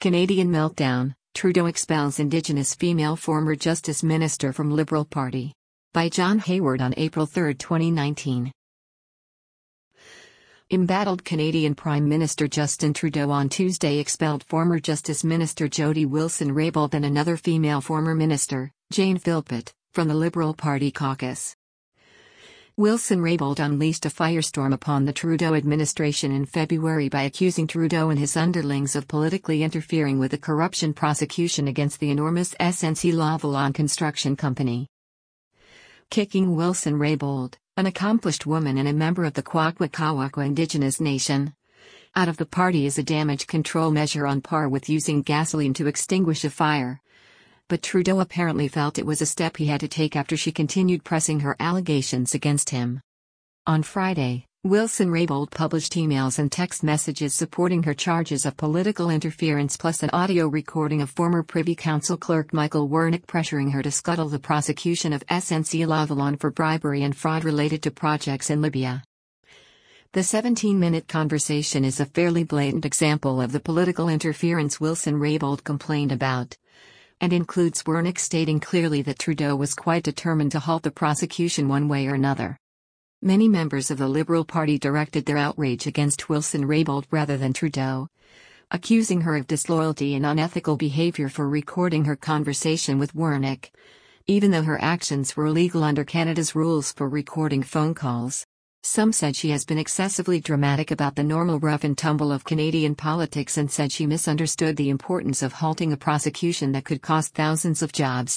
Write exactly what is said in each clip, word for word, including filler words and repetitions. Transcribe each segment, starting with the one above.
Canadian meltdown, Trudeau expels Indigenous female former Justice Minister from Liberal Party. By John Hayward on April third, twenty nineteen. Embattled Canadian Prime Minister Justin Trudeau on Tuesday expelled former Justice Minister Jody Wilson-Raybould and another female former minister, Jane Philpott, from the Liberal Party caucus. Wilson-Raybould unleashed a firestorm upon the Trudeau administration in February by accusing Trudeau and his underlings of politically interfering with a corruption prosecution against the enormous S N C-Lavalin construction company. Kicking Wilson-Raybould, an accomplished woman and a member of the Kwakwaka'wakw Indigenous Nation, out of the party is a damage control measure on par with using gasoline to extinguish a fire. But Trudeau apparently felt it was a step he had to take after she continued pressing her allegations against him. On Friday, Wilson-Raybould published emails and text messages supporting her charges of political interference, plus an audio recording of former Privy Council clerk Michael Wernick pressuring her to scuttle the prosecution of S N C-Lavalin for bribery and fraud related to projects in Libya. The seventeen-minute conversation is a fairly blatant example of the political interference Wilson-Raybould complained about, and includes Wernick stating clearly that Trudeau was quite determined to halt the prosecution one way or another. Many members of the Liberal Party directed their outrage against Wilson-Raybould rather than Trudeau, accusing her of disloyalty and unethical behaviour for recording her conversation with Wernick, even though her actions were illegal under Canada's rules for recording phone calls. Some said she has been excessively dramatic about the normal rough and tumble of Canadian politics and said she misunderstood the importance of halting a prosecution that could cost thousands of jobs.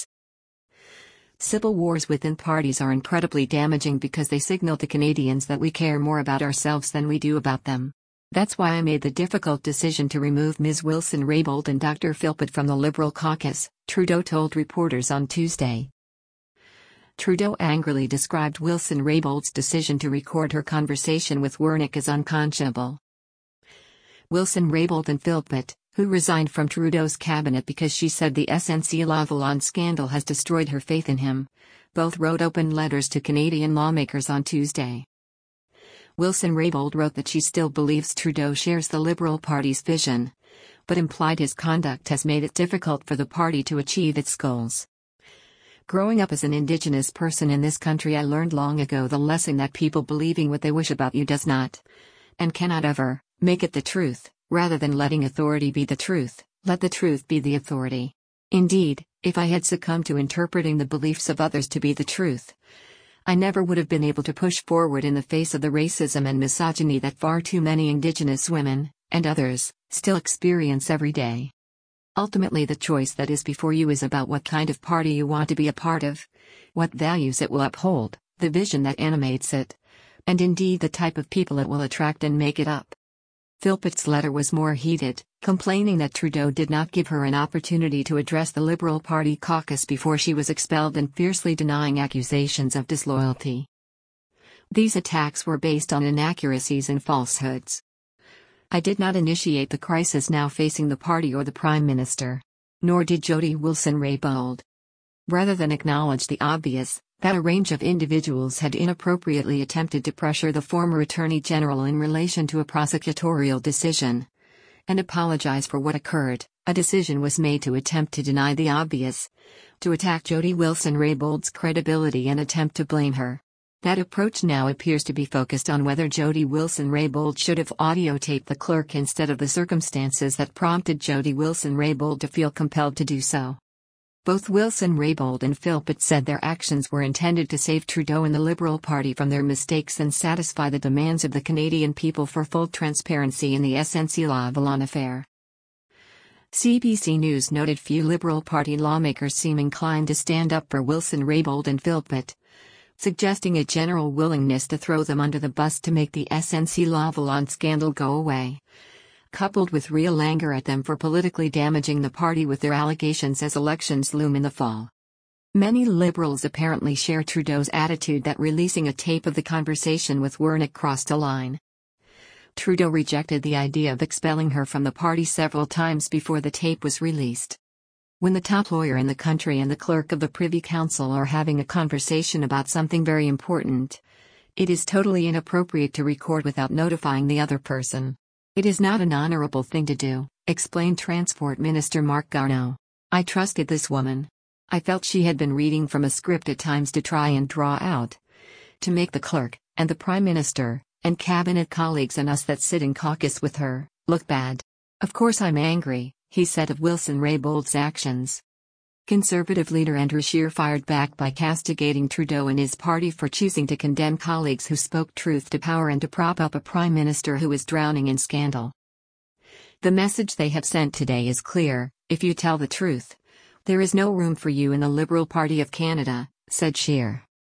Civil wars within parties are incredibly damaging because they signal to Canadians that we care more about ourselves than we do about them. That's why I made the difficult decision to remove Miz Wilson-Raybould and Doctor Philpott from the Liberal caucus, Trudeau told reporters on Tuesday. Trudeau angrily described Wilson-Raybould's decision to record her conversation with Wernick as unconscionable. Wilson-Raybould and Philpott, who resigned from Trudeau's cabinet because she said the S N C-Lavalin scandal has destroyed her faith in him, both wrote open letters to Canadian lawmakers on Tuesday. Wilson-Raybould wrote that she still believes Trudeau shares the Liberal Party's vision, but implied his conduct has made it difficult for the party to achieve its goals. Growing up as an Indigenous person in this country, I learned long ago the lesson that people believing what they wish about you does not, and cannot ever, make it the truth. Rather than letting authority be the truth, let the truth be the authority. Indeed, if I had succumbed to interpreting the beliefs of others to be the truth, I never would have been able to push forward in the face of the racism and misogyny that far too many Indigenous women, and others, still experience every day. Ultimately, the choice that is before you is about what kind of party you want to be a part of, what values it will uphold, the vision that animates it, and indeed the type of people it will attract and make it up. Philpott's letter was more heated, complaining that Trudeau did not give her an opportunity to address the Liberal Party caucus before she was expelled, and fiercely denying accusations of disloyalty. These attacks were based on inaccuracies and falsehoods. I did not initiate the crisis now facing the party or the Prime Minister. Nor did Jody Wilson-Raybould. Rather than acknowledge the obvious, that a range of individuals had inappropriately attempted to pressure the former Attorney General in relation to a prosecutorial decision, and apologize for what occurred, a decision was made to attempt to deny the obvious, to attack Jody Wilson-Raybould's credibility and attempt to blame her. That approach now appears to be focused on whether Jody Wilson-Raybould should have audiotaped the clerk instead of the circumstances that prompted Jody Wilson-Raybould to feel compelled to do so. Both Wilson-Raybould and Philpott said their actions were intended to save Trudeau and the Liberal Party from their mistakes and satisfy the demands of the Canadian people for full transparency in the S N C-Lavalin affair. C B C News noted few Liberal Party lawmakers seem inclined to stand up for Wilson-Raybould and Philpott, suggesting a general willingness to throw them under the bus to make the S N C-Lavalin scandal go away, coupled with real anger at them for politically damaging the party with their allegations as elections loom in the fall. Many Liberals apparently share Trudeau's attitude that releasing a tape of the conversation with Wernick crossed a line. Trudeau rejected the idea of expelling her from the party several times before the tape was released. When the top lawyer in the country and the clerk of the Privy Council are having a conversation about something very important, it is totally inappropriate to record without notifying the other person. It is not an honorable thing to do, explained Transport Minister Marc Garneau. "I trusted this woman. I felt she had been reading from a script at times to try and draw out. To make the clerk, and the Prime Minister, and cabinet colleagues and us that sit in caucus with her, look bad. Of course I'm angry," he said of Wilson Raybould's actions. Conservative leader Andrew Scheer fired back by castigating Trudeau and his party for choosing to condemn colleagues who spoke truth to power and to prop up a Prime Minister who is drowning in scandal. "The message they have sent today is clear: if you tell the truth, there is no room for you in the Liberal Party of Canada," said Scheer.